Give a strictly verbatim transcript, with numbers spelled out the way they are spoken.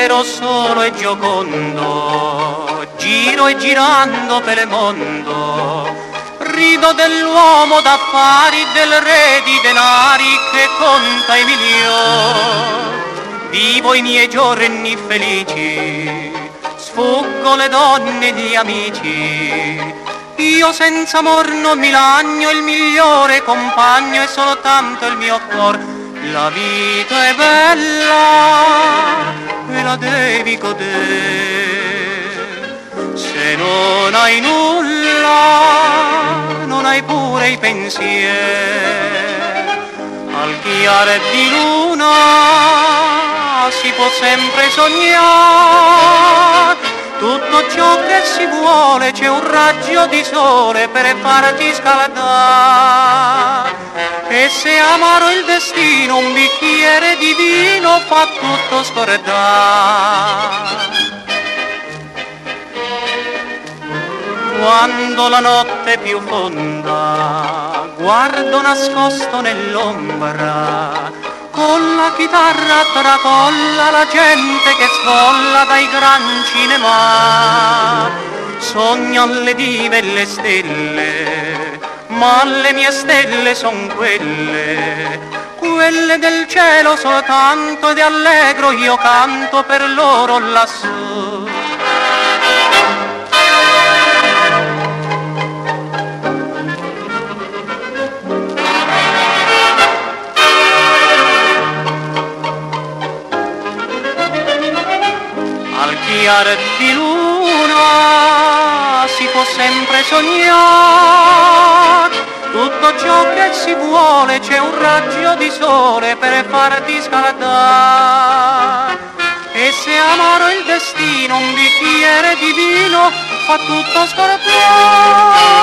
pensiero solo e giocondo, giro e girando per il mondo, rido dell'uomo d'affari, del re di denari che conta i milioni. Vivo i miei giorni felici, sfuggo le donne e gli amici. Io senza amor non mi lagno, il migliore compagno è soltanto il mio cuore. La vita è bella e la devi godere. Se non hai nulla, non hai pure i pensieri. Al chiare di luna si può sempre sognare. Tutto ciò che si vuole, c'è un raggio di sole per farti scaldare. E se amaro il destino, un bicchiere di vino fa tutto scordare. Quando la notte è più fonda, guardo nascosto nell'ombra, con la chitarra tracolla la gente che sfolla dai gran cinema. Sognan le dive e le stelle, ma le mie stelle son quelle, quelle del cielo soltanto, ed allegro io canto per loro lassù. Al chiare di luna si può sempre sognare. Tutto ciò che si vuole, c'è un raggio di sole per farti scaldare. E se amaro il destino, un bicchiere di vino fa tutto scordare.